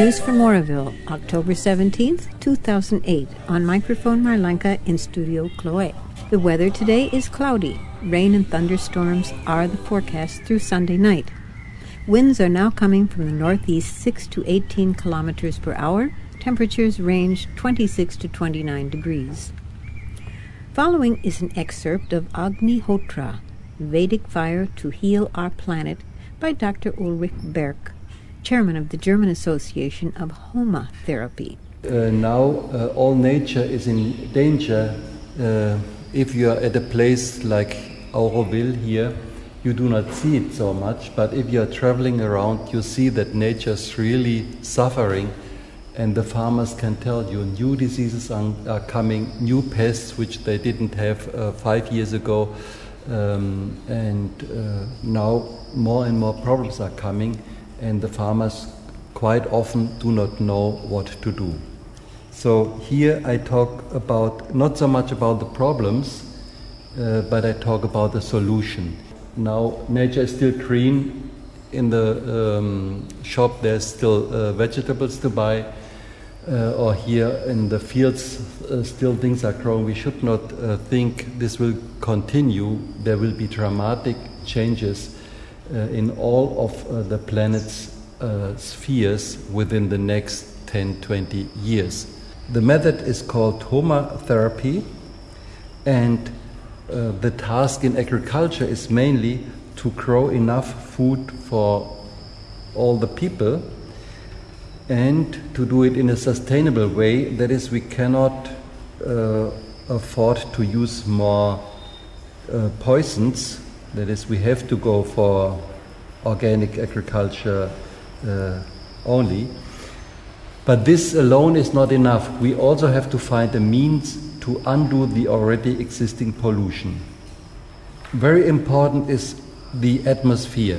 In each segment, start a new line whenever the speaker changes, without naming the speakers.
News from Oroville, October 17th, 2008. On microphone Marlenka, in studio Chloe. The weather today is cloudy. Rain and thunderstorms are the forecast through Sunday night. Winds are now coming from the northeast 6 to 18 kilometers per hour. Temperatures range 26 to 29 degrees. Following is an excerpt of Agnihotra, Vedic Fire to Heal Our Planet, by Dr. Ulrich Berk, chairman of the German Association of Homa Therapy.
Now all nature is in danger. If you are at a place like Auroville here, you do not see it so much, but if you are traveling around, you see that nature is really suffering, and the farmers can tell you new diseases are coming, new pests which they didn't have 5 years ago, and now more and more problems are coming, and the farmers quite often do not know what to do. So here I talk about, not so much about the problems, but I talk about the solution. Now nature is still green. In the shop there's still vegetables to buy, or here in the fields still things are growing. We should not think this will continue. There will be dramatic changes in all of the planet's spheres within the next 10-20 years. The method is called Homa Therapy, and the task in agriculture is mainly to grow enough food for all the people and to do it in a sustainable way. That is, we cannot afford to use more poisons. That is, we have to go for organic agriculture only. But this alone is not enough. We also have to find a means to undo the already existing pollution. Very important is the atmosphere.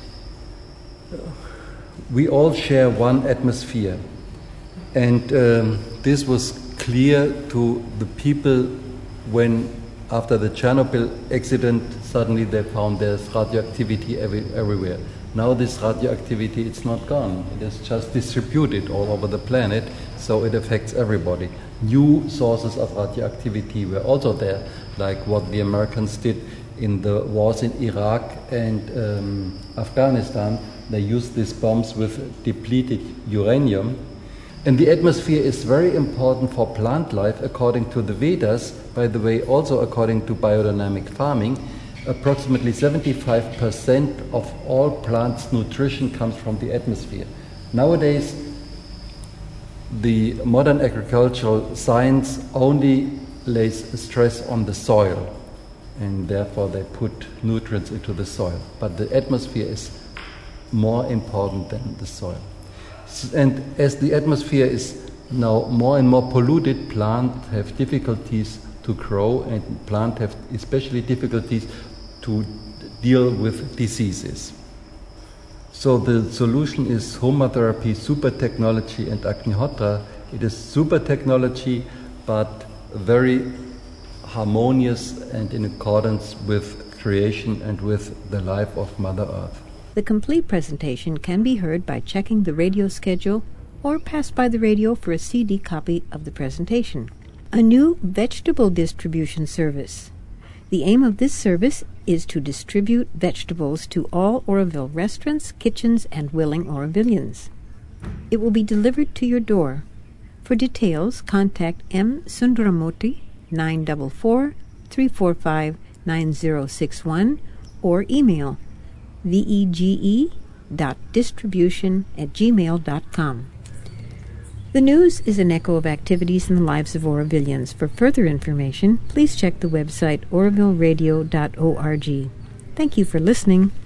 We all share one atmosphere, and this was clear to the people when, after the Chernobyl accident, suddenly they found there's radioactivity everywhere. Now this radioactivity, it's not gone. It is just distributed all over the planet, so it affects everybody. New sources of radioactivity were also there, like what the Americans did in the wars in Iraq and Afghanistan. They used these bombs with depleted uranium. And the atmosphere is very important for plant life according to the Vedas, by the way, also according to biodynamic farming. Approximately 75% of all plants' nutrition comes from the atmosphere. Nowadays, the modern agricultural science only lays stress on the soil, and therefore they put nutrients into the soil. But the atmosphere is more important than the soil. And as the atmosphere is now more and more polluted, plants have difficulties to grow, and plants have especially difficulties to deal with diseases. So the solution is Homa Therapy, super technology, and Agnihotra. It is super technology, but very harmonious and in accordance with creation and with the life of Mother Earth.
The complete presentation can be heard by checking the radio schedule or pass by the radio for a CD copy of the presentation. A new vegetable distribution service. The aim of this service is to distribute vegetables to all Oroville restaurants, kitchens, and willing Orovillians. It will be delivered to your door. For details, contact M. Sundaramurthy, 944-345-9061, or email vege.distribution@gmail.com. The news is an echo of activities in the lives of Orovillians. For further information, please check the website orovilleradio.org. Thank you for listening.